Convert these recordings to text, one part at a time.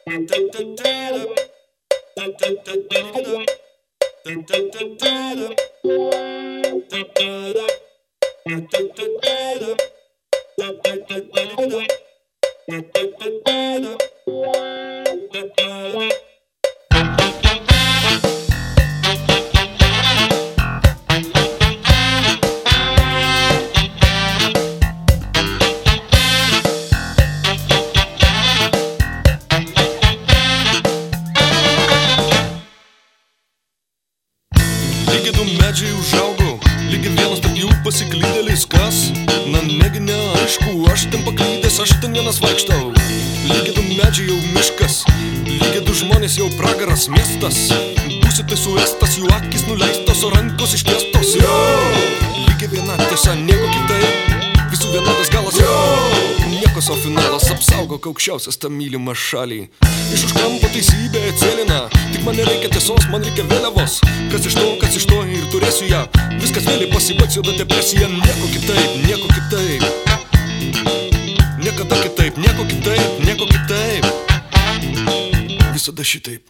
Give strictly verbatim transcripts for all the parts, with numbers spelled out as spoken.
Lygiai du medžiai užaugo, lygiai vienas tarp jų pasiklydėlis kas? Na negi neaišku, aš ten paklydęs, aš ten vienas vaikštau. Lygiai du medžiai jau miškas, lygiai du žmonės jau pragaras miestas. Būsi tai suestas, jų akis nuleistos, o rankos ištiestos. Jo! Lygiai viena tiesa, nieko kitaip, visų vienodas galas. Jo! Niekos, o finalas apsaugok aukščiausias tą mylimą šalį. Iš už kampo teisybė atsėlina, tik man nereikia tiesos, man reikia vėliavos. Kas iš to, kas iš to ir turėsiu ją. Viskas vėliai pasibaigs, juoda depresija. Nieko kitaip, nieko kitaip, niekada kitaip, nieko kitaip, nieko kitaip, visada šitaip.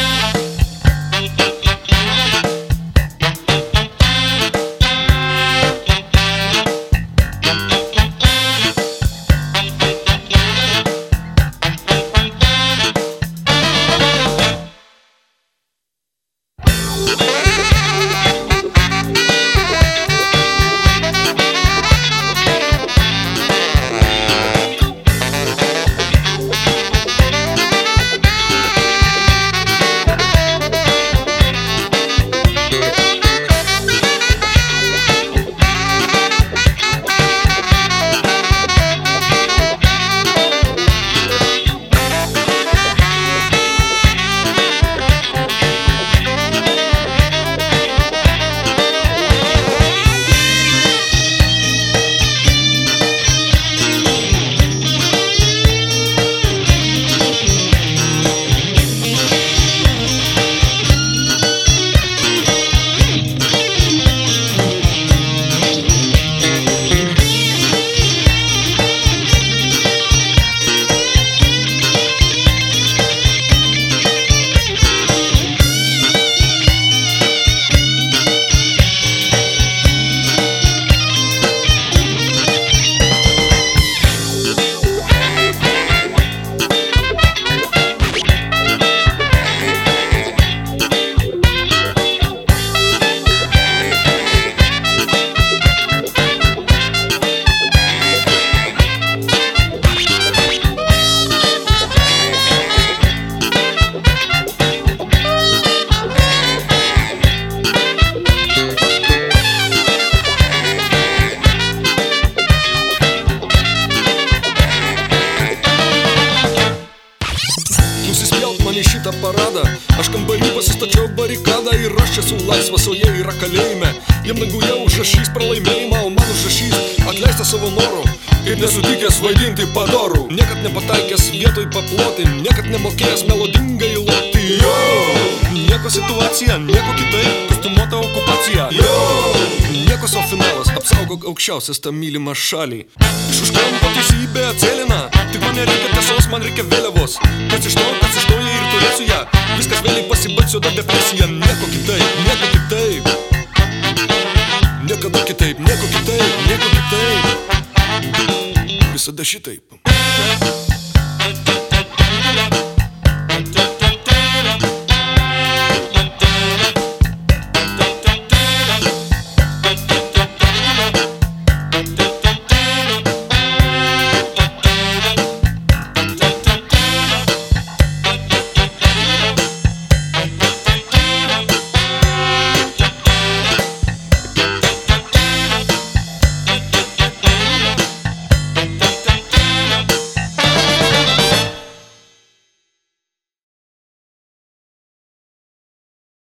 Šitą paradą aš kambarį pasistačiau barikadą ir aš esu laisvas, o jie yra kalėjime. Jiem danguje užrašys pralaimėjimą, o man užrašys atleistą savo norų ir nesutikęs vaidinti padorų. Niekad nepataikęs vietoj paploti, niekad nemokėjęs melodingai loti. Jo! Nieko situacija, nieko kitaip, kostiumuota okupacija. Jo! Niekos, o finalas apsaugok aukščiausias tą mylimą šalį. Iš už kampo teisybė atsėlina, tik man nereikia tiesos, man reikia vėliavos. Kas iš to, kas iš to jie ir turėsiu ją. Viskas vėliai pasibaigs, juoda depresija. Nieko kitaip, nieko kitaip, niekada kitaip, nieko kitaip, nieko kitaip, visada šitaip.